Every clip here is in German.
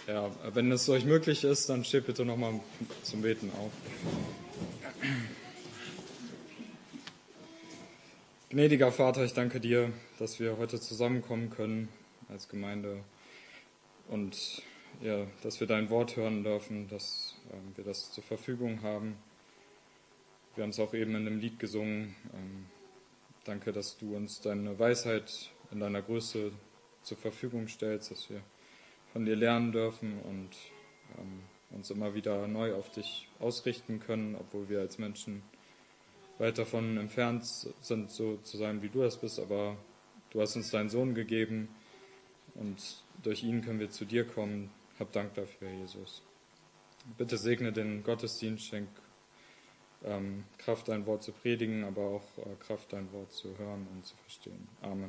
Ja, wenn es euch möglich ist, dann steht bitte nochmal zum Beten auf. Gnädiger Vater, ich danke dir, dass wir heute zusammenkommen können als Gemeinde und ja, dass wir dein Wort hören dürfen, dass wir das zur Verfügung haben. Wir haben es auch eben in einem Lied gesungen. Danke, dass du uns deine Weisheit in deiner Größe zur Verfügung stellst, dass wir von dir lernen dürfen und uns immer wieder neu auf dich ausrichten können, obwohl wir als Menschen weit davon entfernt sind, so zu sein, wie du es bist, aber du hast uns deinen Sohn gegeben und durch ihn können wir zu dir kommen. Hab Dank dafür, Jesus. Bitte segne den Gottesdienst, schenk Kraft, dein Wort zu predigen, aber auch Kraft, dein Wort zu hören und zu verstehen. Amen.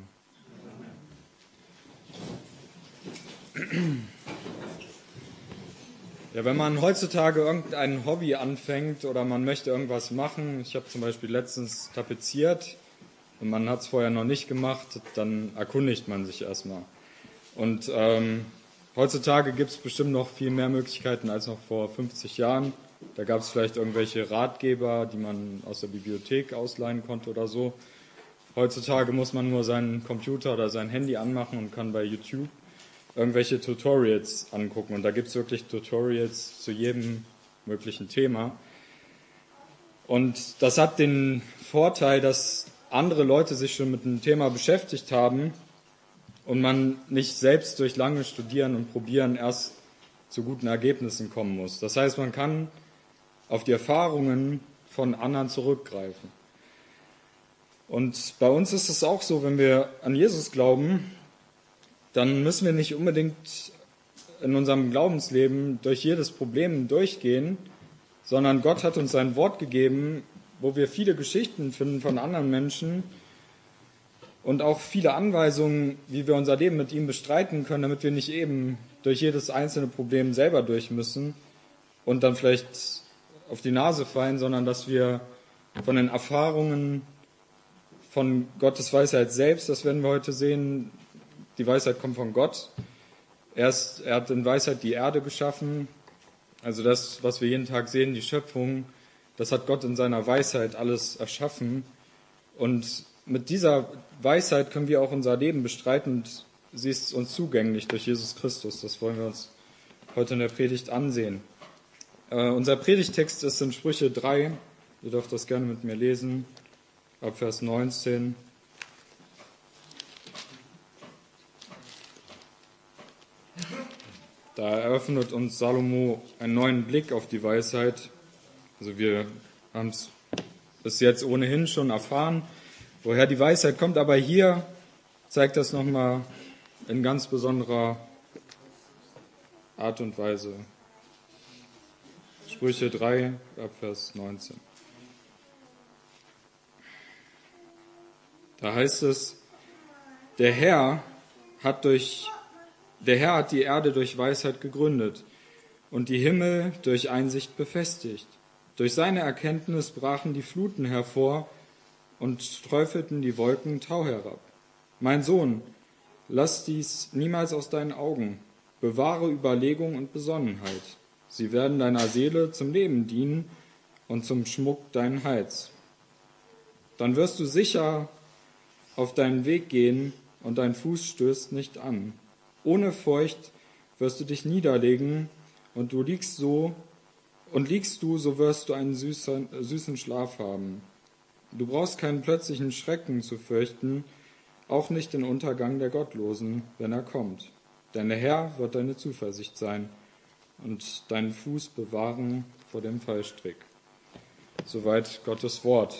Ja, wenn man heutzutage irgendein Hobby anfängt oder man möchte irgendwas machen, ich habe zum Beispiel letztens tapeziert und man hat es vorher noch nicht gemacht, dann erkundigt man sich erstmal. Und heutzutage gibt es bestimmt noch viel mehr Möglichkeiten als noch vor 50 Jahren. Da gab es vielleicht irgendwelche Ratgeber, die man aus der Bibliothek ausleihen konnte oder so. Heutzutage muss man nur seinen Computer oder sein Handy anmachen und kann bei YouTube irgendwelche Tutorials angucken. Und da gibt es wirklich Tutorials zu jedem möglichen Thema. Und das hat den Vorteil, dass andere Leute sich schon mit dem Thema beschäftigt haben und man nicht selbst durch lange Studieren und Probieren erst zu guten Ergebnissen kommen muss. Das heißt, man kann auf die Erfahrungen von anderen zurückgreifen. Und bei uns ist es auch so, wenn wir an Jesus glauben, dann müssen wir nicht unbedingt in unserem Glaubensleben durch jedes Problem durchgehen, sondern Gott hat uns sein Wort gegeben, wo wir viele Geschichten finden von anderen Menschen und auch viele Anweisungen, wie wir unser Leben mit ihm bestreiten können, damit wir nicht eben durch jedes einzelne Problem selber durch müssen und dann vielleicht auf die Nase fallen, sondern dass wir von den Erfahrungen von Gottes Weisheit selbst, das werden wir heute sehen, die Weisheit kommt von Gott. Er hat in Weisheit die Erde geschaffen, also das, was wir jeden Tag sehen, die Schöpfung, das hat Gott in seiner Weisheit alles erschaffen. Und mit dieser Weisheit können wir auch unser Leben bestreiten und sie ist uns zugänglich durch Jesus Christus. Das wollen wir uns heute in der Predigt ansehen. Unser Predigttext ist in Sprüche 3, ihr dürft das gerne mit mir lesen, ab Vers 19. Da eröffnet uns Salomo einen neuen Blick auf die Weisheit. Also wir haben es bis jetzt ohnehin schon erfahren, woher die Weisheit kommt. Aber hier zeigt das nochmal in ganz besonderer Art und Weise. Sprüche 3, ab Vers 19. Da heißt es, der Herr hat die Erde durch Weisheit gegründet und die Himmel durch Einsicht befestigt. Durch seine Erkenntnis brachen die Fluten hervor und träufelten die Wolken Tau herab. Mein Sohn, lass dies niemals aus deinen Augen. Bewahre Überlegung und Besonnenheit. Sie werden deiner Seele zum Leben dienen und zum Schmuck deinen Hals. Dann wirst du sicher auf deinen Weg gehen und dein Fuß stößt nicht an. Ohne Furcht wirst du dich niederlegen und liegst du, so wirst du einen süßen Schlaf haben. Du brauchst keinen plötzlichen Schrecken zu fürchten, auch nicht den Untergang der Gottlosen, wenn er kommt. Denn der Herr wird deine Zuversicht sein und deinen Fuß bewahren vor dem Fallstrick. Soweit Gottes Wort.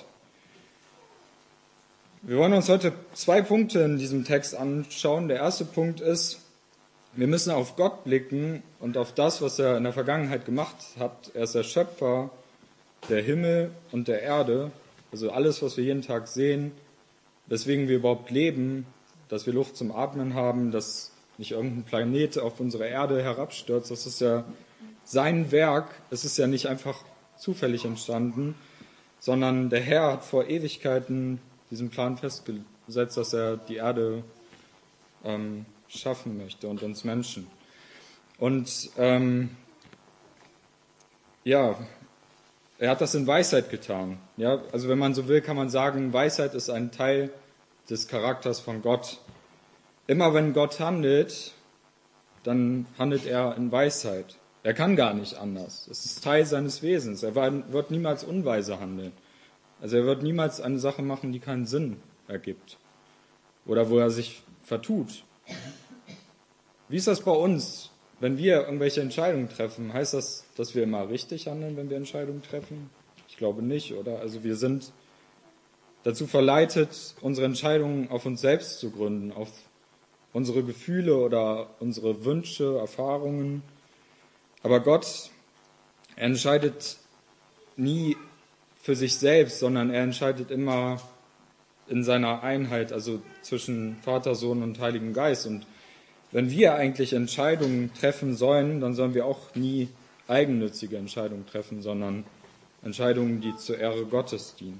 Wir wollen uns heute 2 Punkte in diesem Text anschauen. Der erste Punkt ist, wir müssen auf Gott blicken und auf das, was er in der Vergangenheit gemacht hat. Er ist der Schöpfer der Himmel und der Erde, also alles, was wir jeden Tag sehen, weswegen wir überhaupt leben, dass wir Luft zum Atmen haben, dass nicht irgendein Planet auf unsere Erde herabstürzt. Das ist ja sein Werk. Es ist ja nicht einfach zufällig entstanden, sondern der Herr hat vor Ewigkeiten diesen Plan festgesetzt, dass er die Erde schaffen möchte und uns Menschen. Und er hat das in Weisheit getan. Ja, also wenn man so will, kann man sagen, Weisheit ist ein Teil des Charakters von Gott. Immer wenn Gott handelt, dann handelt er in Weisheit. Er kann gar nicht anders. Es ist Teil seines Wesens. Er wird niemals unweise handeln. Also er wird niemals eine Sache machen, die keinen Sinn ergibt. Oder wo er sich vertut. Wie ist das bei uns? Wenn wir irgendwelche Entscheidungen treffen, heißt das, dass wir immer richtig handeln, wenn wir Entscheidungen treffen? Ich glaube nicht, oder? Also wir sind dazu verleitet, unsere Entscheidungen auf uns selbst zu gründen, auf unsere Gefühle oder unsere Wünsche, Erfahrungen. Aber Gott, er entscheidet nie für sich selbst, sondern er entscheidet immer in seiner Einheit, also zwischen Vater, Sohn und Heiligen Geist. Und wenn wir eigentlich Entscheidungen treffen sollen, dann sollen wir auch nie eigennützige Entscheidungen treffen, sondern Entscheidungen, die zur Ehre Gottes dienen.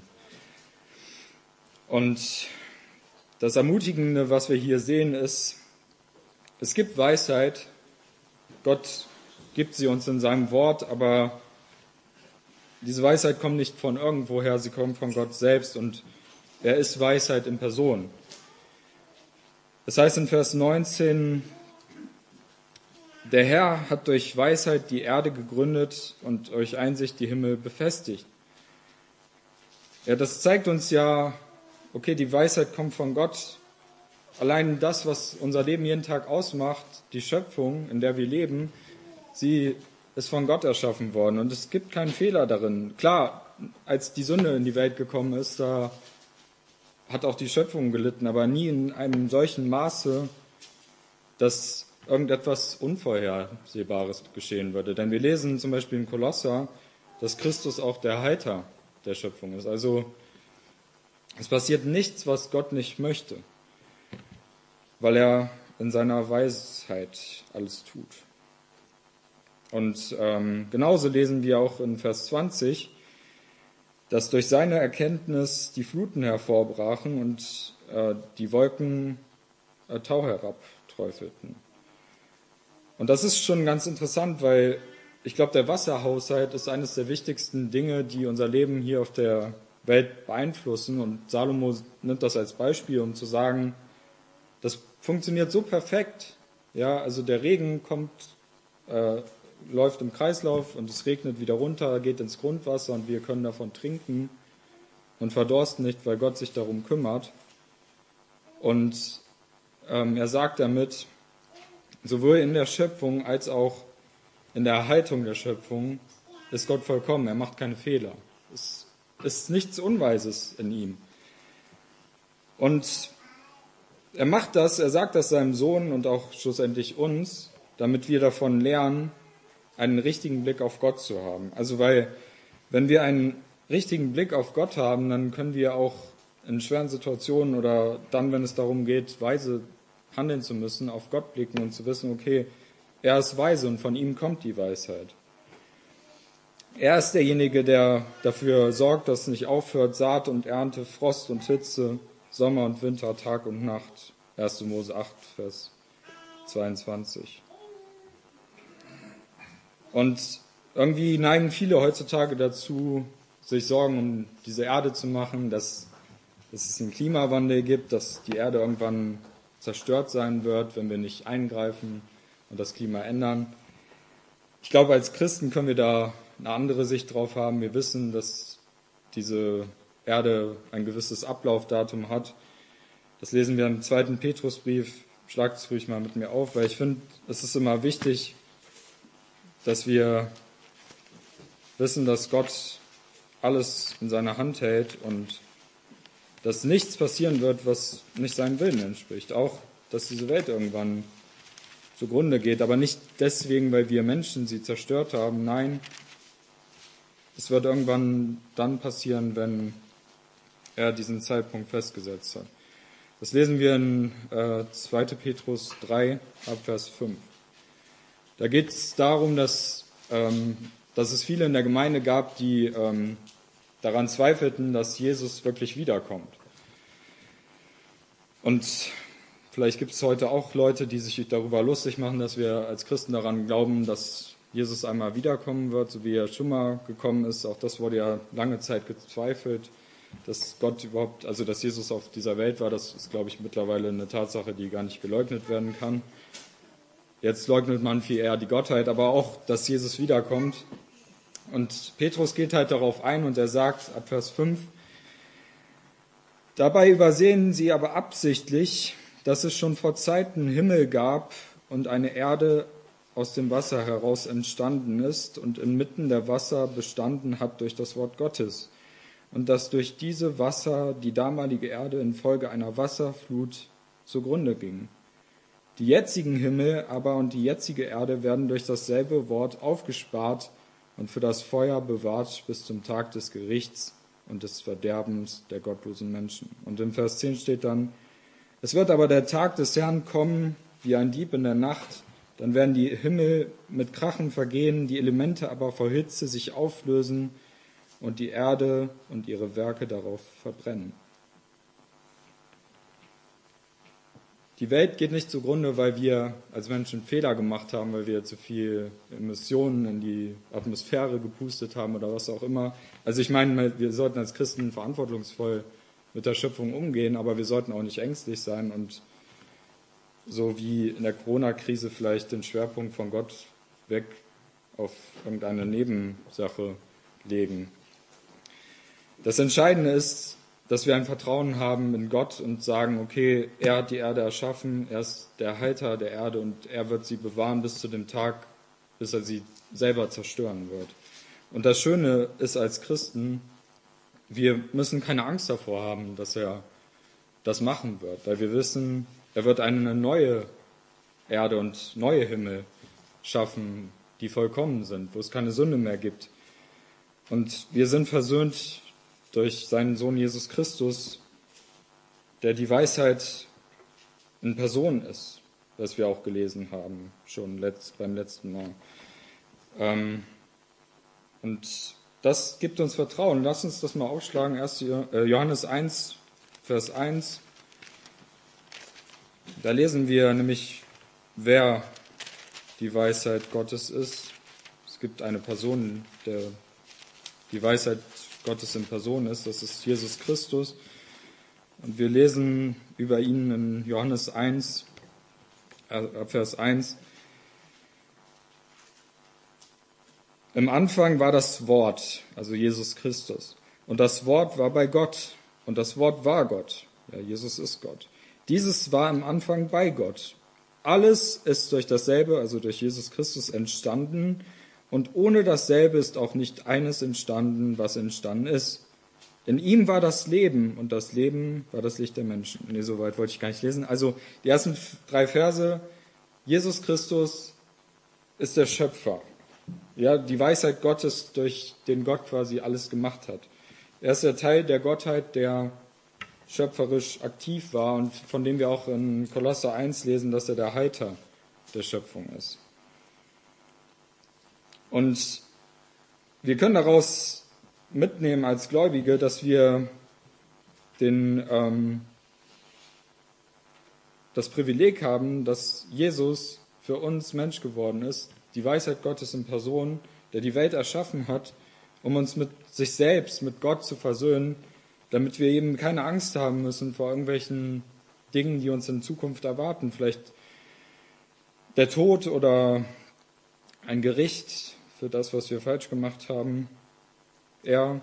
Und das Ermutigende, was wir hier sehen, ist, es gibt Weisheit, Gott gibt sie uns in seinem Wort, aber diese Weisheit kommt nicht von irgendwoher, sie kommt von Gott selbst und er ist Weisheit in Person. Das heißt in Vers 19, der Herr hat durch Weisheit die Erde gegründet und durch Einsicht die Himmel befestigt. Ja, das zeigt uns ja, okay, die Weisheit kommt von Gott. Allein das, was unser Leben jeden Tag ausmacht, die Schöpfung, in der wir leben, sie ist von Gott erschaffen worden und es gibt keinen Fehler darin. Klar, als die Sünde in die Welt gekommen ist, da hat auch die Schöpfung gelitten, aber nie in einem solchen Maße, dass irgendetwas Unvorhersehbares geschehen würde. Denn wir lesen zum Beispiel in Kolosser, dass Christus auch der Halter der Schöpfung ist. Also es passiert nichts, was Gott nicht möchte, weil er in seiner Weisheit alles tut. Und genauso lesen wir auch in Vers 20, dass durch seine Erkenntnis die Fluten hervorbrachen und die Wolken Tau herabträufelten. Und das ist schon ganz interessant, weil ich glaube, der Wasserhaushalt ist eines der wichtigsten Dinge, die unser Leben hier auf der Welt beeinflussen. Und Salomo nimmt das als Beispiel, um zu sagen, das funktioniert so perfekt. Ja, also der Regen kommt, läuft im Kreislauf und es regnet wieder runter, geht ins Grundwasser und wir können davon trinken und verdorsten nicht, weil Gott sich darum kümmert. Und er sagt damit, sowohl in der Schöpfung als auch in der Erhaltung der Schöpfung ist Gott vollkommen. Er macht keine Fehler. Es ist nichts Unweises in ihm. Und er macht das, er sagt das seinem Sohn und auch schlussendlich uns, damit wir davon lernen, einen richtigen Blick auf Gott zu haben. Also weil, wenn wir einen richtigen Blick auf Gott haben, dann können wir auch in schweren Situationen oder dann, wenn es darum geht, weise handeln zu müssen, auf Gott blicken und zu wissen, okay, er ist weise und von ihm kommt die Weisheit. Er ist derjenige, der dafür sorgt, dass nicht aufhört, Saat und Ernte, Frost und Hitze, Sommer und Winter, Tag und Nacht. 1. Mose 8, Vers 22. Und irgendwie neigen viele heutzutage dazu, sich Sorgen um diese Erde zu machen, dass es einen Klimawandel gibt, dass die Erde irgendwann zerstört sein wird, wenn wir nicht eingreifen und das Klima ändern. Ich glaube, als Christen können wir da eine andere Sicht drauf haben. Wir wissen, dass diese Erde ein gewisses Ablaufdatum hat. Das lesen wir im 2. Petrusbrief. Schlagt es ruhig mal mit mir auf, weil ich finde, es ist immer wichtig, dass wir wissen, dass Gott alles in seiner Hand hält und dass nichts passieren wird, was nicht seinem Willen entspricht. Auch, dass diese Welt irgendwann zugrunde geht, aber nicht deswegen, weil wir Menschen sie zerstört haben. Nein, es wird irgendwann dann passieren, wenn er diesen Zeitpunkt festgesetzt hat. Das lesen wir in 2. Petrus 3, ab Vers 5. Da geht es darum, dass es viele in der Gemeinde gab, die daran zweifelten, dass Jesus wirklich wiederkommt. Und vielleicht gibt es heute auch Leute, die sich darüber lustig machen, dass wir als Christen daran glauben, dass Jesus einmal wiederkommen wird, so wie er schon mal gekommen ist. Auch das wurde ja lange Zeit gezweifelt, dass Gott überhaupt, also dass Jesus auf dieser Welt war. Das ist, glaube ich, mittlerweile eine Tatsache, die gar nicht geleugnet werden kann. Jetzt leugnet man viel eher die Gottheit, aber auch, dass Jesus wiederkommt. Und Petrus geht halt darauf ein und er sagt ab Vers 5, dabei übersehen sie aber absichtlich, dass es schon vor Zeiten Himmel gab und eine Erde aus dem Wasser heraus entstanden ist und inmitten der Wasser bestanden hat durch das Wort Gottes. Und dass durch diese Wasser die damalige Erde infolge einer Wasserflut zugrunde ging. Die jetzigen Himmel aber und die jetzige Erde werden durch dasselbe Wort aufgespart und für das Feuer bewahrt bis zum Tag des Gerichts und des Verderbens der gottlosen Menschen. Und im Vers 10 steht dann, es wird aber der Tag des Herrn kommen, wie ein Dieb in der Nacht, dann werden die Himmel mit Krachen vergehen, die Elemente aber vor Hitze sich auflösen und die Erde und ihre Werke darauf verbrennen. Die Welt geht nicht zugrunde, weil wir als Menschen Fehler gemacht haben, weil wir zu viel Emissionen in die Atmosphäre gepustet haben oder was auch immer. Also ich meine, wir sollten als Christen verantwortungsvoll mit der Schöpfung umgehen, aber wir sollten auch nicht ängstlich sein und so wie in der Corona-Krise vielleicht den Schwerpunkt von Gott weg auf irgendeine Nebensache legen. Das Entscheidende ist, dass wir ein Vertrauen haben in Gott und sagen, okay, er hat die Erde erschaffen, er ist der Halter der Erde und er wird sie bewahren bis zu dem Tag, bis er sie selber zerstören wird. Und das Schöne ist als Christen, wir müssen keine Angst davor haben, dass er das machen wird, weil wir wissen, er wird eine neue Erde und neue Himmel schaffen, die vollkommen sind, wo es keine Sünde mehr gibt. Und wir sind versöhnt durch seinen Sohn Jesus Christus, der die Weisheit in Person ist, was wir auch gelesen haben, schon beim letzten Mal. Und das gibt uns Vertrauen. Lass uns das mal aufschlagen. 1. Johannes 1, Vers 1. Da lesen wir nämlich, wer die Weisheit Gottes ist. Es gibt eine Person, der die Weisheit Gottes in Person ist. Das ist Jesus Christus. Und wir lesen über ihn in Johannes 1, Vers 1. Im Anfang war das Wort, also Jesus Christus. Und das Wort war bei Gott. Und das Wort war Gott. Ja, Jesus ist Gott. Dieses war im Anfang bei Gott. Alles ist durch dasselbe, also durch Jesus Christus, entstanden. Und ohne dasselbe ist auch nicht eines entstanden, was entstanden ist. In ihm war das Leben und das Leben war das Licht der Menschen. Nee, so weit wollte ich gar nicht lesen. Also die ersten 3 Verse. Jesus Christus ist der Schöpfer. Ja, die Weisheit Gottes, durch den Gott quasi alles gemacht hat. Er ist der Teil der Gottheit, der schöpferisch aktiv war und von dem wir auch in Kolosser 1 lesen, dass er der Halter der Schöpfung ist. Und wir können daraus mitnehmen als Gläubige, dass wir das Privileg haben, dass Jesus für uns Mensch geworden ist, die Weisheit Gottes in Person, der die Welt erschaffen hat, um uns mit sich selbst, mit Gott zu versöhnen, damit wir eben keine Angst haben müssen vor irgendwelchen Dingen, die uns in Zukunft erwarten. Vielleicht der Tod oder ein Gericht für das, was wir falsch gemacht haben. Er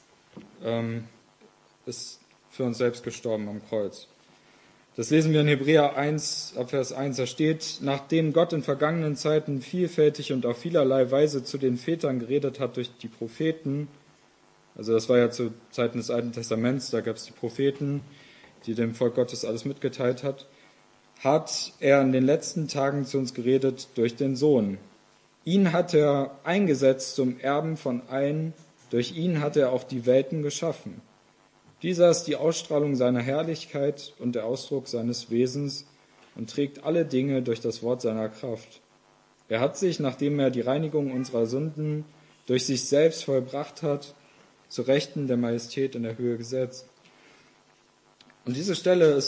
ist für uns selbst gestorben am Kreuz. Das lesen wir in Hebräer 1, ab Vers 1. Da steht, nachdem Gott in vergangenen Zeiten vielfältig und auf vielerlei Weise zu den Vätern geredet hat durch die Propheten, also das war ja zu Zeiten des Alten Testaments, da gab es die Propheten, die dem Volk Gottes alles mitgeteilt hat er in den letzten Tagen zu uns geredet durch den Sohn. Ihn hat er eingesetzt zum Erben von allen, durch ihn hat er auch die Welten geschaffen. Dieser ist die Ausstrahlung seiner Herrlichkeit und der Ausdruck seines Wesens und trägt alle Dinge durch das Wort seiner Kraft. Er hat sich, nachdem er die Reinigung unserer Sünden durch sich selbst vollbracht hat, zu Rechten der Majestät in der Höhe gesetzt. Und diese Stelle ist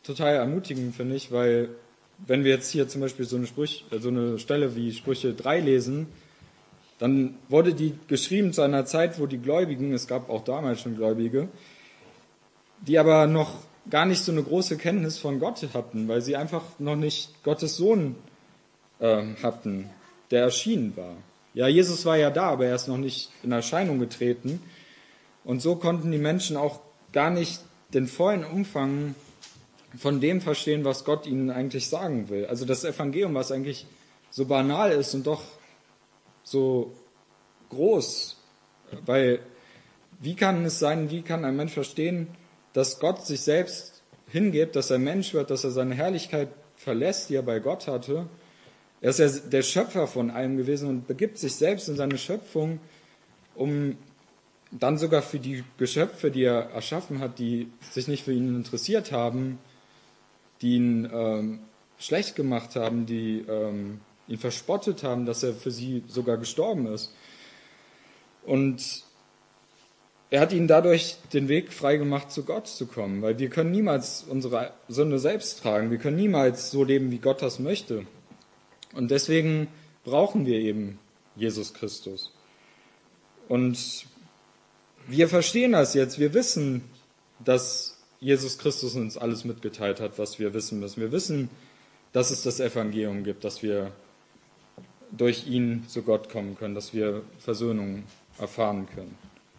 total ermutigend, finde ich, weil wenn wir jetzt hier zum Beispiel so eine Stelle wie Sprüche 3 lesen, dann wurde die geschrieben zu einer Zeit, wo die Gläubigen, es gab auch damals schon Gläubige, die aber noch gar nicht so eine große Kenntnis von Gott hatten, weil sie einfach noch nicht Gottes Sohn hatten, der erschienen war. Ja, Jesus war ja da, aber er ist noch nicht in Erscheinung getreten. Und so konnten die Menschen auch gar nicht den vollen Umfang von dem verstehen, was Gott ihnen eigentlich sagen will. Also das Evangelium, was eigentlich so banal ist und doch so groß. Weil wie kann es sein, wie kann ein Mensch verstehen, dass Gott sich selbst hingibt, dass er Mensch wird, dass er seine Herrlichkeit verlässt, die er bei Gott hatte. Er ist ja der Schöpfer von allem gewesen und begibt sich selbst in seine Schöpfung, um dann sogar für die Geschöpfe, die er erschaffen hat, die sich nicht für ihn interessiert haben, die ihn schlecht gemacht haben, die ihn verspottet haben, dass er für sie sogar gestorben ist. Und er hat ihnen dadurch den Weg freigemacht, zu Gott zu kommen, weil wir können niemals unsere Sünde selbst tragen, wir können niemals so leben, wie Gott das möchte. Und deswegen brauchen wir eben Jesus Christus. Und wir verstehen das jetzt, wir wissen, dass Jesus Christus uns alles mitgeteilt hat, was wir wissen müssen. Wir wissen, dass es das Evangelium gibt, dass wir durch ihn zu Gott kommen können, dass wir Versöhnung erfahren können.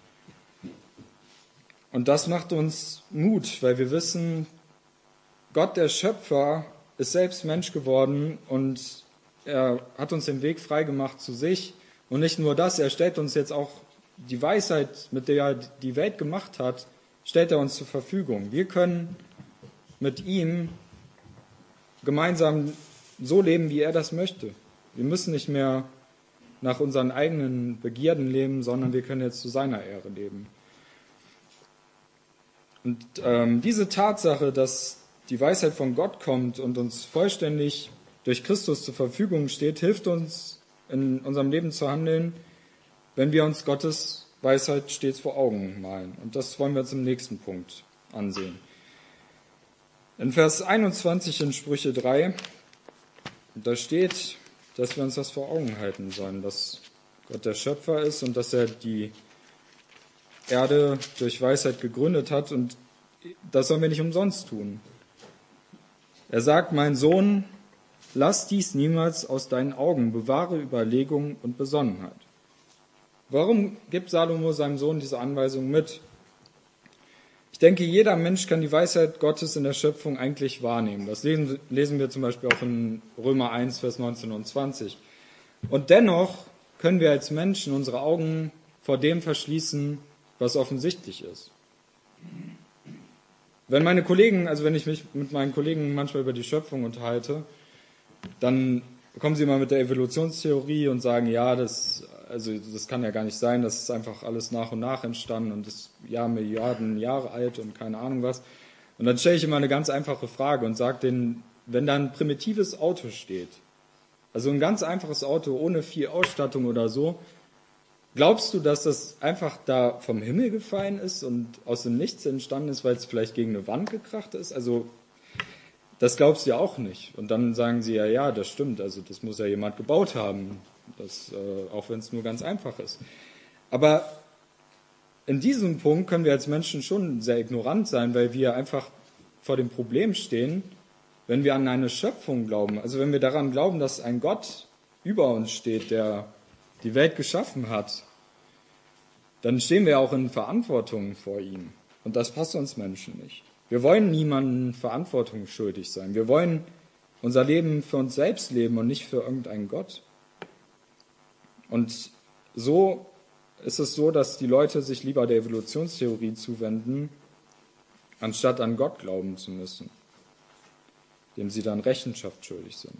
Und das macht uns Mut, weil wir wissen, Gott, der Schöpfer, ist selbst Mensch geworden und er hat uns den Weg freigemacht zu sich. Und nicht nur das, er stellt uns jetzt auch die Weisheit, mit der er die Welt gemacht hat, stellt er uns zur Verfügung. Wir können mit ihm gemeinsam so leben, wie er das möchte. Wir müssen nicht mehr nach unseren eigenen Begierden leben, sondern wir können jetzt zu seiner Ehre leben. Und diese Tatsache, dass die Weisheit von Gott kommt und uns vollständig durch Christus zur Verfügung steht, hilft uns in unserem Leben zu handeln, wenn wir uns Gottes Weisheit stets vor Augen malen. Und das wollen wir uns im nächsten Punkt ansehen. In Vers 21 in Sprüche 3, da steht, dass wir uns das vor Augen halten sollen, dass Gott der Schöpfer ist und dass er die Erde durch Weisheit gegründet hat, und das sollen wir nicht umsonst tun. Er sagt, mein Sohn, lass dies niemals aus deinen Augen, bewahre Überlegung und Besonnenheit. Warum gibt Salomo seinem Sohn diese Anweisung mit? Ich denke, jeder Mensch kann die Weisheit Gottes in der Schöpfung eigentlich wahrnehmen. Das lesen wir zum Beispiel auch in Römer 1, Vers 19 und 20. Und dennoch können wir als Menschen unsere Augen vor dem verschließen, was offensichtlich ist. Wenn ich mich mit meinen Kollegen manchmal über die Schöpfung unterhalte, dann kommen sie immer mit der Evolutionstheorie und sagen, ja, das kann ja gar nicht sein, das ist einfach alles nach und nach entstanden und ist ja Milliarden Jahre alt und keine Ahnung was. Und dann stelle ich immer eine ganz einfache Frage und sage denen, wenn da ein primitives Auto steht, also ein ganz einfaches Auto ohne viel Ausstattung oder so, glaubst du, dass das einfach da vom Himmel gefallen ist und aus dem Nichts entstanden ist, weil es vielleicht gegen eine Wand gekracht ist? Also das glaubst du ja auch nicht. Und dann sagen sie, ja, das stimmt, also das muss ja jemand gebaut haben, auch wenn es nur ganz einfach ist. Aber in diesem Punkt können wir als Menschen schon sehr ignorant sein, weil wir einfach vor dem Problem stehen, wenn wir an eine Schöpfung glauben. Also wenn wir daran glauben, dass ein Gott über uns steht, der die Welt geschaffen hat, dann stehen wir auch in Verantwortung vor ihm. Und das passt uns Menschen nicht. Wir wollen niemandem Verantwortung schuldig sein. Wir wollen unser Leben für uns selbst leben und nicht für irgendeinen Gott. Und so ist es so, dass die Leute sich lieber der Evolutionstheorie zuwenden, anstatt an Gott glauben zu müssen, dem sie dann Rechenschaft schuldig sind.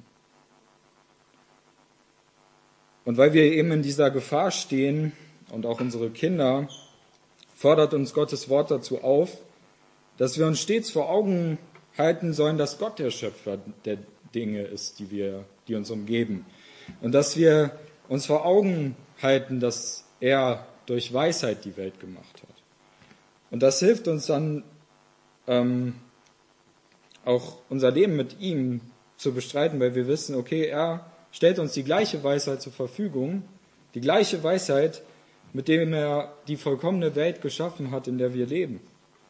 Und weil wir eben in dieser Gefahr stehen und auch unsere Kinder, fordert uns Gottes Wort dazu auf, dass wir uns stets vor Augen halten sollen, dass Gott der Schöpfer der Dinge ist, die uns umgeben. Und dass wir uns vor Augen halten, dass er durch Weisheit die Welt gemacht hat. Und das hilft uns dann auch unser Leben mit ihm zu bestreiten, weil wir wissen, okay, er stellt uns die gleiche Weisheit zur Verfügung, die gleiche Weisheit, mit dem er die vollkommene Welt geschaffen hat, in der wir leben.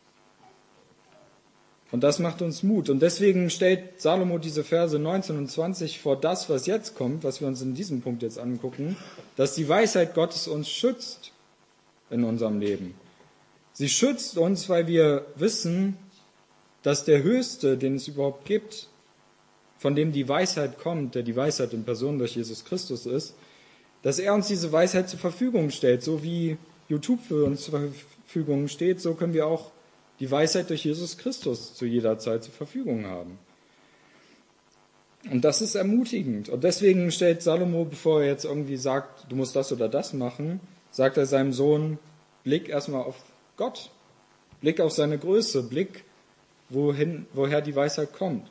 Und das macht uns Mut. Und deswegen stellt Salomo diese Verse 19 und 20 vor das, was jetzt kommt, was wir uns in diesem Punkt jetzt angucken, dass die Weisheit Gottes uns schützt in unserem Leben. Sie schützt uns, weil wir wissen, dass der Höchste, den es überhaupt gibt, von dem die Weisheit kommt, der die Weisheit in Person durch Jesus Christus ist, dass er uns diese Weisheit zur Verfügung stellt. So wie YouTube für uns zur Verfügung steht, so können wir auch die Weisheit durch Jesus Christus zu jeder Zeit zur Verfügung haben. Und das ist ermutigend. Und deswegen stellt Salomo, bevor er jetzt irgendwie sagt, du musst das oder das machen, sagt er seinem Sohn, blick erstmal auf Gott. Blick auf seine Größe. Blick, woher die Weisheit kommt.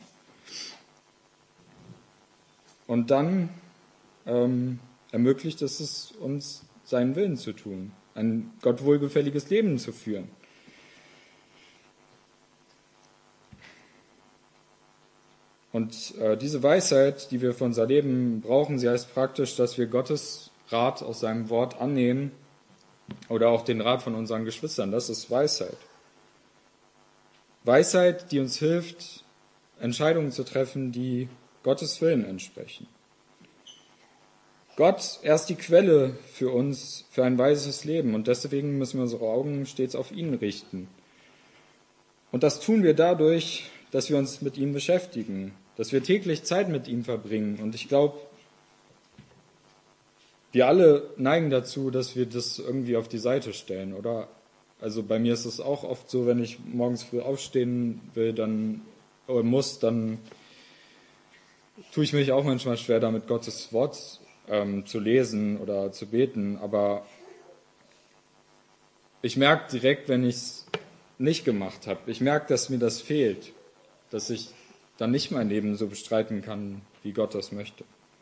Und dann ermöglicht es uns, seinen Willen zu tun, ein Gott wohlgefälliges Leben zu führen. Und diese Weisheit, die wir für unser Leben brauchen, sie heißt praktisch, dass wir Gottes Rat aus seinem Wort annehmen oder auch den Rat von unseren Geschwistern. Das ist Weisheit. Weisheit, die uns hilft, Entscheidungen zu treffen, die Gottes Willen entsprechen. Gott, er ist die Quelle für uns, für ein weises Leben. Und deswegen müssen wir unsere Augen stets auf ihn richten. Und das tun wir dadurch, dass wir uns mit ihm beschäftigen, dass wir täglich Zeit mit ihm verbringen. Und ich glaube, wir alle neigen dazu, dass wir das irgendwie auf die Seite stellen, oder? Also bei mir ist es auch oft so, wenn ich morgens früh aufstehen will, dann tue ich mich auch manchmal schwer damit, Gottes Wort zu lesen oder zu beten. Aber ich merke direkt, wenn ich es nicht gemacht habe, ich merke, dass mir das fehlt, dass ich dann nicht mein Leben so bestreiten kann, wie Gott das möchte.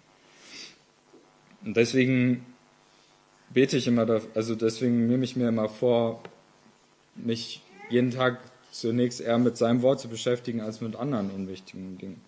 Und deswegen bete ich immer, deswegen nehme ich mir immer vor, mich jeden Tag zunächst eher mit seinem Wort zu beschäftigen, als mit anderen unwichtigen Dingen.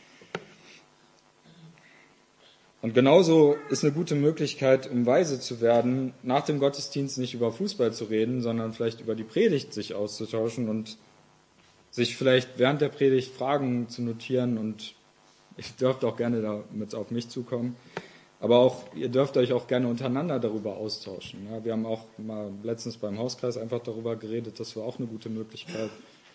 Und genauso ist eine gute Möglichkeit, um weise zu werden, nach dem Gottesdienst nicht über Fußball zu reden, sondern vielleicht über die Predigt sich auszutauschen und sich vielleicht während der Predigt Fragen zu notieren. Und ihr dürft auch gerne damit auf mich zukommen. Aber auch, ihr dürft euch auch gerne untereinander darüber austauschen. Ja, wir haben auch mal letztens beim Hauskreis einfach darüber geredet, das war auch eine gute Möglichkeit.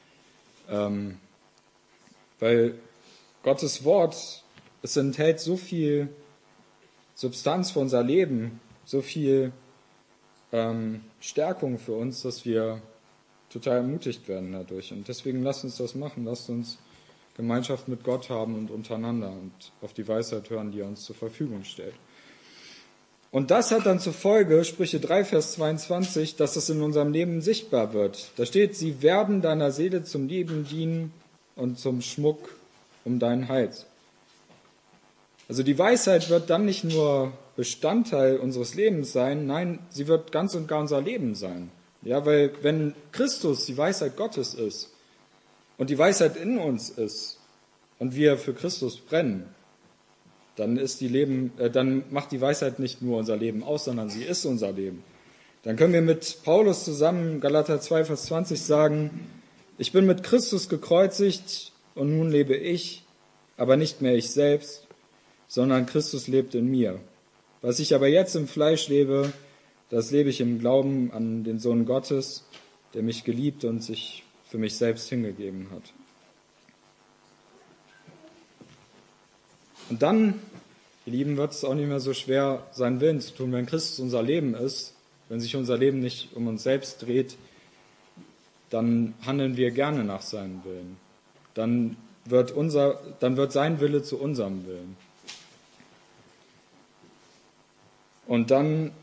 Weil Gottes Wort, es enthält so viel Substanz für unser Leben, so viel Stärkung für uns, dass wir total ermutigt werden dadurch. Und deswegen lasst uns das machen, lasst uns Gemeinschaft mit Gott haben und untereinander und auf die Weisheit hören, die er uns zur Verfügung stellt. Und das hat dann zur Folge, Sprüche 3, Vers 22, dass es in unserem Leben sichtbar wird. Da steht, sie werden deiner Seele zum Leben dienen und zum Schmuck um deinen Hals. Also die Weisheit wird dann nicht nur Bestandteil unseres Lebens sein, nein, sie wird ganz und gar unser Leben sein. Ja, weil wenn Christus die Weisheit Gottes ist und die Weisheit in uns ist und wir für Christus brennen, dann macht die Weisheit nicht nur unser Leben aus, sondern sie ist unser Leben. Dann können wir mit Paulus zusammen, Galater 2, Vers 20 sagen, ich bin mit Christus gekreuzigt und nun lebe ich, aber nicht mehr ich selbst, sondern Christus lebt in mir. Was ich aber jetzt im Fleisch lebe, das lebe ich im Glauben an den Sohn Gottes, der mich geliebt und sich für mich selbst hingegeben hat. Und dann, ihr Lieben, wird es auch nicht mehr so schwer, seinen Willen zu tun, wenn Christus unser Leben ist, wenn sich unser Leben nicht um uns selbst dreht, dann handeln wir gerne nach seinem Willen. Dann wird sein Wille zu unserem Willen. Und dann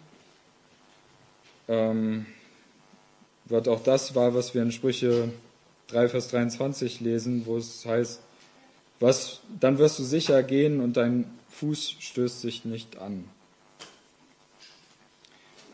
wird auch das wahr, was wir in Sprüche 3, Vers 23 lesen, wo es heißt, dann wirst du sicher gehen und dein Fuß stößt sich nicht an.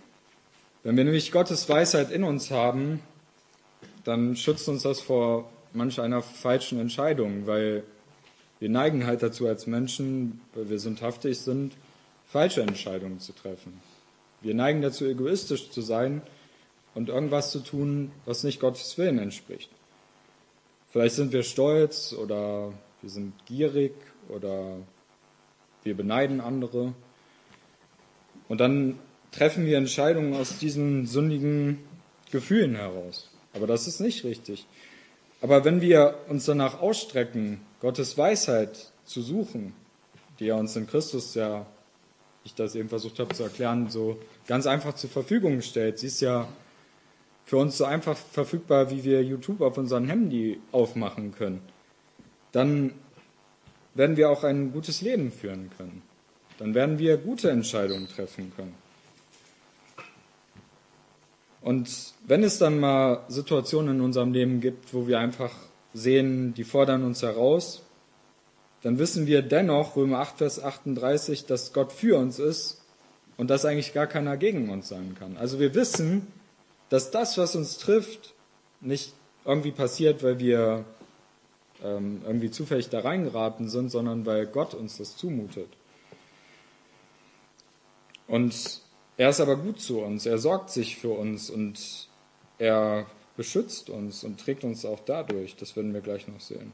Wenn wir nämlich Gottes Weisheit in uns haben, dann schützt uns das vor manch einer falschen Entscheidung, weil wir neigen halt dazu als Menschen, weil wir sündhaftig sind, falsche Entscheidungen zu treffen. Wir neigen dazu, egoistisch zu sein und irgendwas zu tun, was nicht Gottes Willen entspricht. Vielleicht sind wir stolz oder wir sind gierig oder wir beneiden andere. Und dann treffen wir Entscheidungen aus diesen sündigen Gefühlen heraus. Aber das ist nicht richtig. Aber wenn wir uns danach ausstrecken, Gottes Weisheit zu suchen, die er uns in Christus, ja, ich das eben versucht habe zu erklären, so ganz einfach zur Verfügung stellt. Sie ist ja für uns so einfach verfügbar, wie wir YouTube auf unserem Handy aufmachen können. Dann werden wir auch ein gutes Leben führen können. Dann werden wir gute Entscheidungen treffen können. Und wenn es dann mal Situationen in unserem Leben gibt, wo wir einfach sehen, die fordern uns heraus, dann wissen wir dennoch, Römer 8, Vers 38, dass Gott für uns ist und dass eigentlich gar keiner gegen uns sein kann. Also wir wissen, dass das, was uns trifft, nicht irgendwie passiert, weil wir irgendwie zufällig da reingeraten sind, sondern weil Gott uns das zumutet. Und er ist aber gut zu uns, er sorgt sich für uns und er beschützt uns und trägt uns auch dadurch. Das werden wir gleich noch sehen.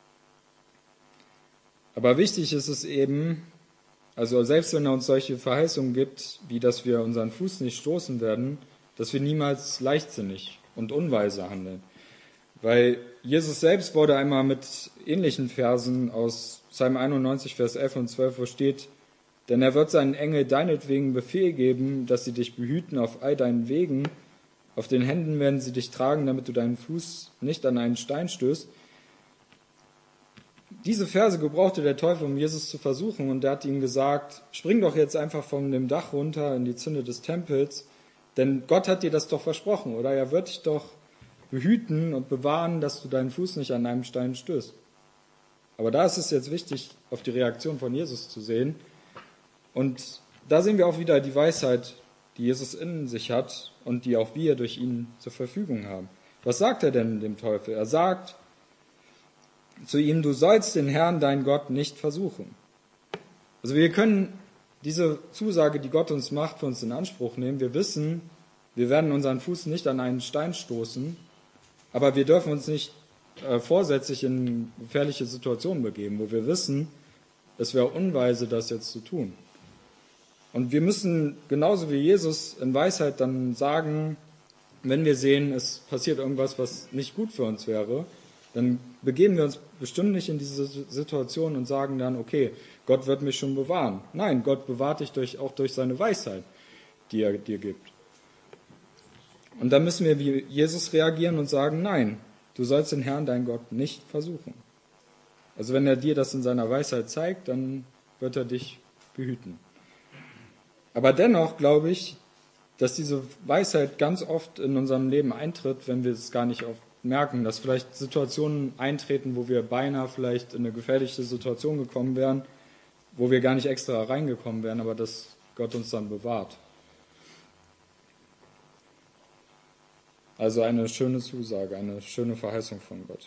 Aber wichtig ist es eben, also selbst wenn er uns solche Verheißungen gibt, wie dass wir unseren Fuß nicht stoßen werden, dass wir niemals leichtsinnig und unweise handeln. Weil Jesus selbst wurde einmal mit ähnlichen Versen aus Psalm 91, Vers 11 und 12, wo steht: Denn er wird seinen Engel deinetwegen Befehl geben, dass sie dich behüten auf all deinen Wegen. Auf den Händen werden sie dich tragen, damit du deinen Fuß nicht an einen Stein stößt. Diese Verse gebrauchte der Teufel, um Jesus zu versuchen. Und er hat ihm gesagt: Spring doch jetzt einfach von dem Dach runter in die Zinne des Tempels. Denn Gott hat dir das doch versprochen, oder? Er wird dich doch behüten und bewahren, dass du deinen Fuß nicht an einem Stein stößt. Aber da ist es jetzt wichtig, auf die Reaktion von Jesus zu sehen. Und da sehen wir auch wieder die Weisheit, die Jesus in sich hat und die auch wir durch ihn zur Verfügung haben. Was sagt er denn dem Teufel? Er sagt zu ihm: Du sollst den Herrn, dein Gott, nicht versuchen. Also wir können diese Zusage, die Gott uns macht, für uns in Anspruch nehmen. Wir wissen, wir werden unseren Fuß nicht an einen Stein stoßen, aber wir dürfen uns nicht vorsätzlich in gefährliche Situationen begeben, wo wir wissen, es wäre unweise, das jetzt zu tun. Und wir müssen genauso wie Jesus in Weisheit dann sagen, wenn wir sehen, es passiert irgendwas, was nicht gut für uns wäre, dann begeben wir uns bestimmt nicht in diese Situation und sagen dann, okay, Gott wird mich schon bewahren. Nein, Gott bewahrt dich auch durch seine Weisheit, die er dir gibt. Und dann müssen wir wie Jesus reagieren und sagen, nein, du sollst den Herrn, dein Gott, nicht versuchen. Also wenn er dir das in seiner Weisheit zeigt, dann wird er dich behüten. Aber dennoch glaube ich, dass diese Weisheit ganz oft in unserem Leben eintritt, wenn wir es gar nicht oft merken, dass vielleicht Situationen eintreten, wo wir beinahe vielleicht in eine gefährliche Situation gekommen wären, wo wir gar nicht extra reingekommen wären, aber dass Gott uns dann bewahrt. Also eine schöne Zusage, eine schöne Verheißung von Gott.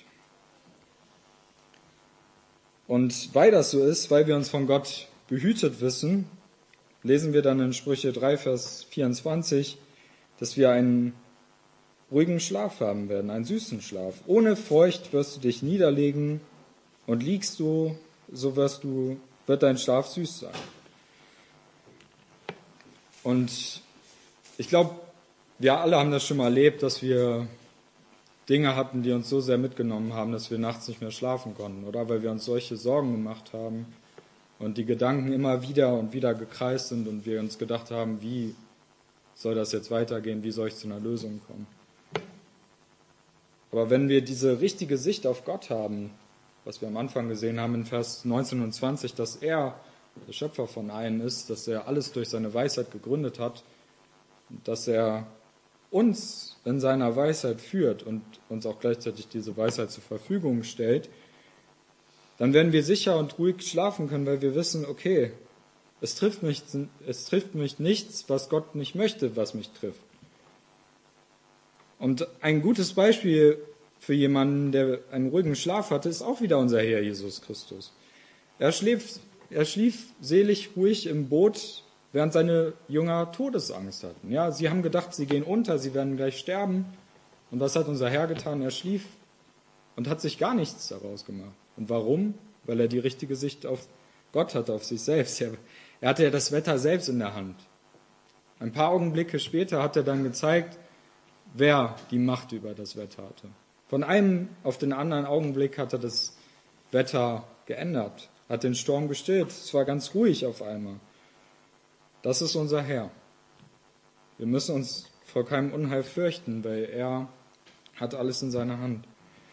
Und weil das so ist, weil wir uns von Gott behütet wissen, lesen wir dann in Sprüche 3, Vers 24, dass wir einen ruhigen Schlaf haben werden, einen süßen Schlaf. Ohne Furcht wirst du dich niederlegen und liegst du, so wird dein Schlaf süß sein. Und ich glaube, wir alle haben das schon mal erlebt, dass wir Dinge hatten, die uns so sehr mitgenommen haben, dass wir nachts nicht mehr schlafen konnten, oder? Weil wir uns solche Sorgen gemacht haben und die Gedanken immer wieder und wieder gekreist sind und wir uns gedacht haben, wie soll das jetzt weitergehen, wie soll ich zu einer Lösung kommen? Aber wenn wir diese richtige Sicht auf Gott haben, was wir am Anfang gesehen haben in Vers 19 und 20, dass er der Schöpfer von allen ist, dass er alles durch seine Weisheit gegründet hat, dass er uns in seiner Weisheit führt und uns auch gleichzeitig diese Weisheit zur Verfügung stellt, dann werden wir sicher und ruhig schlafen können, weil wir wissen, okay, es trifft mich nichts, was Gott nicht möchte, was mich trifft. Und ein gutes Beispiel für jemanden, der einen ruhigen Schlaf hatte, ist auch wieder unser Herr Jesus Christus. Er schlief selig ruhig im Boot, während seine Jünger Todesangst hatten. Ja, sie haben gedacht, sie gehen unter, sie werden gleich sterben. Und was hat unser Herr getan? Er schlief und hat sich gar nichts daraus gemacht. Und warum? Weil er die richtige Sicht auf Gott hatte, auf sich selbst. Er hatte ja das Wetter selbst in der Hand. Ein paar Augenblicke später hat er dann gezeigt, wer die Macht über das Wetter hatte. Von einem auf den anderen Augenblick hat er das Wetter geändert, hat den Sturm gestillt. Es war ganz ruhig auf einmal. Das ist unser Herr. Wir müssen uns vor keinem Unheil fürchten, weil er hat alles in seiner Hand.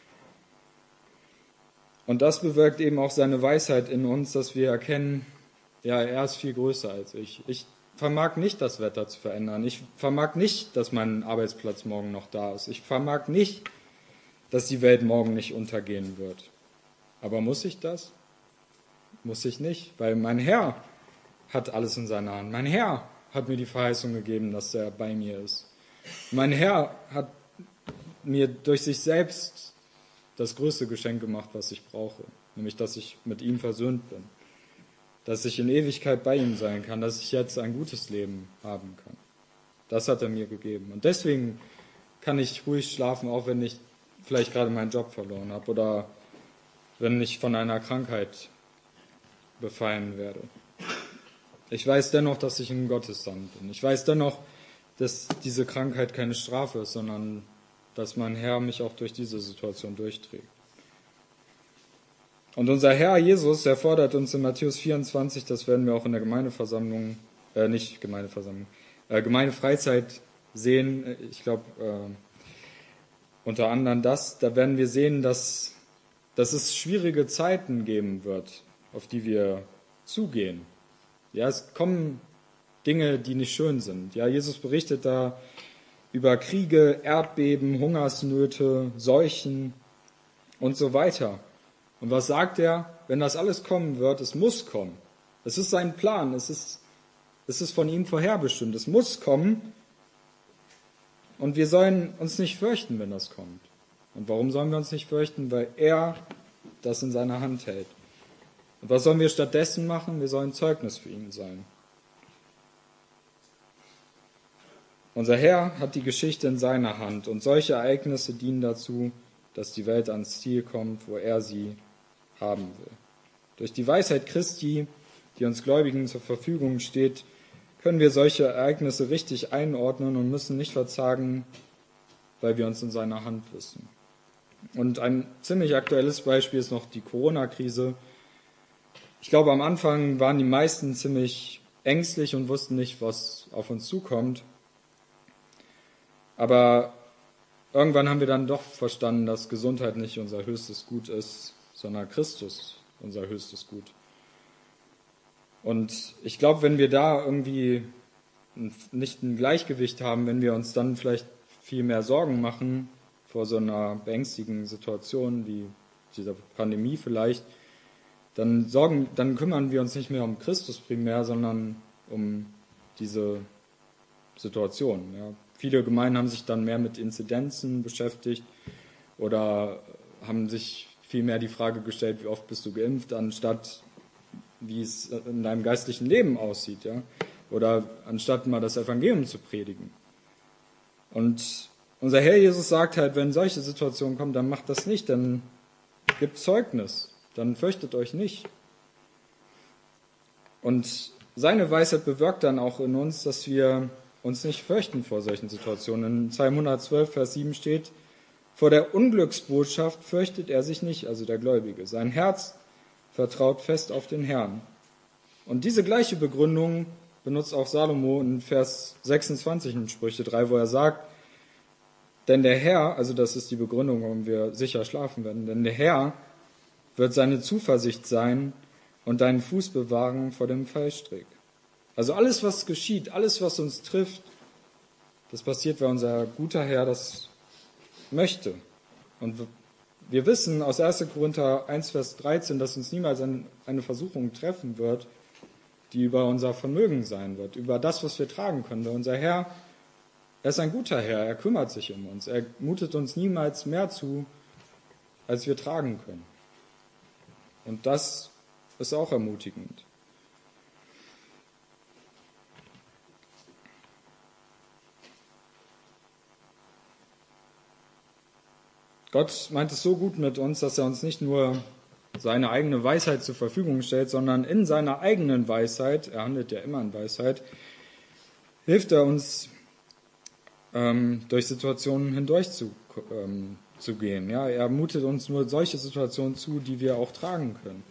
Und das bewirkt eben auch seine Weisheit in uns, dass wir erkennen, ja, er ist viel größer als ich. Ich vermag nicht, das Wetter zu verändern. Ich vermag nicht, dass mein Arbeitsplatz morgen noch da ist. Ich vermag nicht, dass die Welt morgen nicht untergehen wird. Aber muss ich das? Muss ich nicht, weil mein Herr hat alles in seiner Hand. Mein Herr hat mir die Verheißung gegeben, dass er bei mir ist. Mein Herr hat mir durch sich selbst das größte Geschenk gemacht, was ich brauche, nämlich, dass ich mit ihm versöhnt bin, dass ich in Ewigkeit bei ihm sein kann, dass ich jetzt ein gutes Leben haben kann. Das hat er mir gegeben. Und deswegen kann ich ruhig schlafen, auch wenn ich vielleicht gerade meinen Job verloren habe oder wenn ich von einer Krankheit befallen werde. Ich weiß dennoch, dass ich ein Gottesland bin. Ich weiß dennoch, dass diese Krankheit keine Strafe ist, sondern dass mein Herr mich auch durch diese Situation durchträgt. Und unser Herr Jesus, der fordert uns in Matthäus 24, das werden wir auch in der Gemeindefreizeit sehen, ich glaube, unter anderem da werden wir sehen, dass es schwierige Zeiten geben wird, auf die wir zugehen. Ja, es kommen Dinge, die nicht schön sind. Ja, Jesus berichtet da über Kriege, Erdbeben, Hungersnöte, Seuchen und so weiter. Und was sagt er? Wenn das alles kommen wird, es muss kommen. Es ist sein Plan, es ist von ihm vorherbestimmt. Es muss kommen und wir sollen uns nicht fürchten, wenn das kommt. Und warum sollen wir uns nicht fürchten? Weil er das in seiner Hand hält. Und was sollen wir stattdessen machen? Wir sollen Zeugnis für ihn sein. Unser Herr hat die Geschichte in seiner Hand und solche Ereignisse dienen dazu, dass die Welt ans Ziel kommt, wo er sie haben will. Durch die Weisheit Christi, die uns Gläubigen zur Verfügung steht, können wir solche Ereignisse richtig einordnen und müssen nicht verzagen, weil wir uns in seiner Hand wissen. Und ein ziemlich aktuelles Beispiel ist noch die Corona-Krise. Ich glaube, am Anfang waren die meisten ziemlich ängstlich und wussten nicht, was auf uns zukommt. Aber irgendwann haben wir dann doch verstanden, dass Gesundheit nicht unser höchstes Gut ist, sondern Christus unser höchstes Gut. Und ich glaube, wenn wir da irgendwie nicht ein Gleichgewicht haben, wenn wir uns dann vielleicht viel mehr Sorgen machen vor so einer beängstigenden Situation wie dieser Pandemie vielleicht, dann kümmern wir uns nicht mehr um Christus primär, sondern um diese Situation. Ja. Viele Gemeinden haben sich dann mehr mit Inzidenzen beschäftigt oder haben sich viel mehr die Frage gestellt, wie oft bist du geimpft, anstatt wie es in deinem geistlichen Leben aussieht. Ja? Oder anstatt mal das Evangelium zu predigen. Und unser Herr Jesus sagt halt, wenn solche Situationen kommen, dann macht das nicht, dann gibt Zeugnis, dann fürchtet euch nicht. Und seine Weisheit bewirkt dann auch in uns, dass wir uns nicht fürchten vor solchen Situationen. In Psalm 112, Vers 7 steht, vor der Unglücksbotschaft fürchtet er sich nicht, also der Gläubige. Sein Herz vertraut fest auf den Herrn. Und diese gleiche Begründung benutzt auch Salomo in Vers 26 in Sprüche 3, wo er sagt, denn der Herr, also das ist die Begründung, warum wir sicher schlafen werden, denn der Herr wird seine Zuversicht sein und deinen Fuß bewahren vor dem Fallstrick. Also alles, was geschieht, alles, was uns trifft, das passiert, weil unser guter Herr das möchte. Und wir wissen aus 1. Korinther 1, Vers 13, dass uns niemals eine Versuchung treffen wird, die über unser Vermögen sein wird, über das, was wir tragen können. Weil unser Herr, er ist ein guter Herr, er kümmert sich um uns. Er mutet uns niemals mehr zu, als wir tragen können. Und das ist auch ermutigend. Gott meint es so gut mit uns, dass er uns nicht nur seine eigene Weisheit zur Verfügung stellt, sondern in seiner eigenen Weisheit, er handelt ja immer in Weisheit, hilft er uns, durch Situationen hindurch zu gehen. Ja, er mutet uns nur solche Situationen zu, die wir auch tragen können.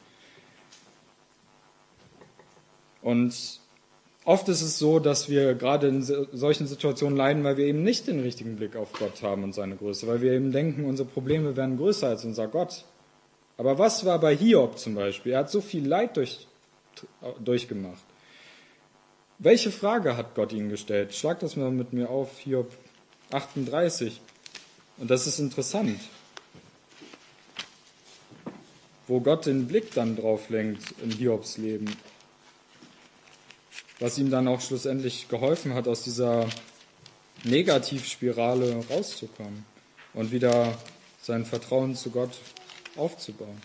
Und oft ist es so, dass wir gerade in solchen Situationen leiden, weil wir eben nicht den richtigen Blick auf Gott haben und seine Größe, weil wir eben denken, unsere Probleme wären größer als unser Gott. Aber was war bei Hiob zum Beispiel? Er hat so viel Leid durchgemacht. Welche Frage hat Gott ihn gestellt? Schlag das mal mit mir auf, Hiob 38. Und das ist interessant, wo Gott den Blick dann drauf lenkt in Hiobs Leben. Was ihm dann auch schlussendlich geholfen hat, aus dieser Negativspirale rauszukommen und wieder sein Vertrauen zu Gott aufzubauen.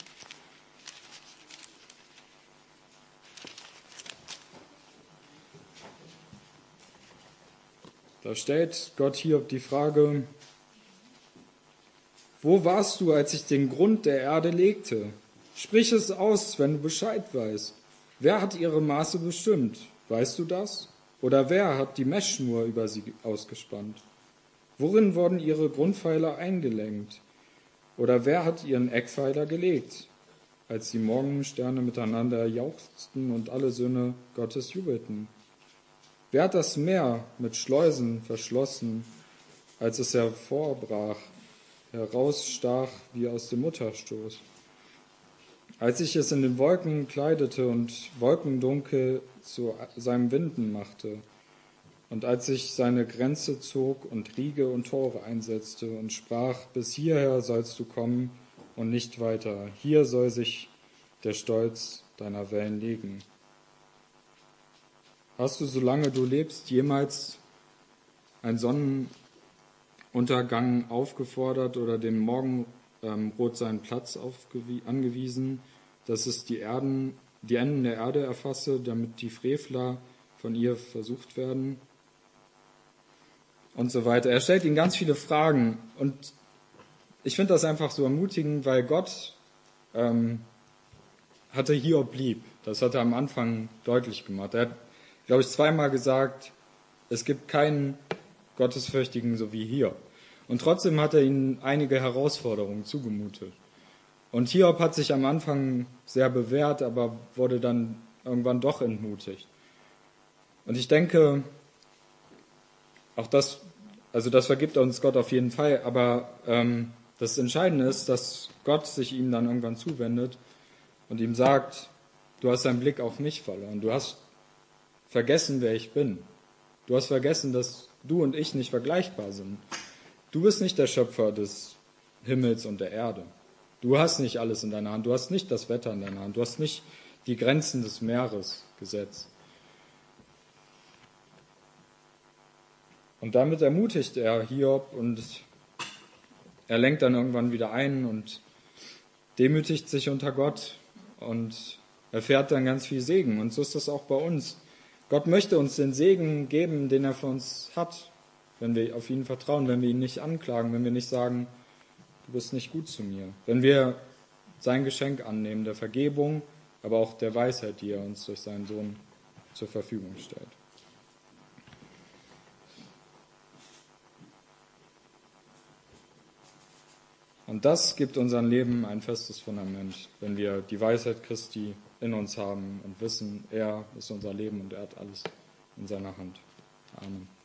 Da stellt Gott Hiob die Frage: Wo warst du, als ich den Grund der Erde legte? Sprich es aus, wenn du Bescheid weißt. Wer hat ihre Maße bestimmt? Weißt du das? Oder wer hat die Messschnur über sie ausgespannt? Worin wurden ihre Grundpfeiler eingelenkt? Oder wer hat ihren Eckpfeiler gelegt, als die Morgensterne miteinander jauchzten und alle Söhne Gottes jubelten? Wer hat das Meer mit Schleusen verschlossen, als es hervorbrach, herausstach wie aus dem Mutterstoß? Als ich es in den Wolken kleidete und Wolkendunkel zu seinem Winden machte, und als ich seine Grenze zog und Riege und Tore einsetzte und sprach: Bis hierher sollst du kommen und nicht weiter. Hier soll sich der Stolz deiner Wellen legen. Hast du, solange du lebst, jemals einen Sonnenuntergang aufgefordert oder dem Morgenrot seinen Platz angewiesen, dass es die Enden der Erde erfasse, damit die Frevler von ihr versucht werden? Und so weiter. Er stellt ihnen ganz viele Fragen. Und ich finde das einfach so ermutigend, weil Gott hatte Hiob lieb. Das hat er am Anfang deutlich gemacht. Er hat, glaube ich, zweimal gesagt, es gibt keinen Gottesfürchtigen so wie Hiob. Und trotzdem hat er ihnen einige Herausforderungen zugemutet. Und Hiob hat sich am Anfang sehr bewährt, aber wurde dann irgendwann doch entmutigt. Und ich denke, auch das vergibt uns Gott auf jeden Fall, aber das Entscheidende ist, dass Gott sich ihm dann irgendwann zuwendet und ihm sagt: Du hast deinen Blick auf mich verloren, du hast vergessen, wer ich bin. Du hast vergessen, dass du und ich nicht vergleichbar sind. Du bist nicht der Schöpfer des Himmels und der Erde. Du hast nicht alles in deiner Hand, du hast nicht das Wetter in deiner Hand, du hast nicht die Grenzen des Meeres gesetzt. Und damit ermutigt er Hiob und er lenkt dann irgendwann wieder ein und demütigt sich unter Gott und erfährt dann ganz viel Segen. Und so ist das auch bei uns. Gott möchte uns den Segen geben, den er für uns hat, wenn wir auf ihn vertrauen, wenn wir ihn nicht anklagen, wenn wir nicht sagen: Du bist nicht gut zu mir. Wenn wir sein Geschenk annehmen, der Vergebung, aber auch der Weisheit, die er uns durch seinen Sohn zur Verfügung stellt. Und das gibt unserem Leben ein festes Fundament, wenn wir die Weisheit Christi in uns haben und wissen, er ist unser Leben und er hat alles in seiner Hand. Amen.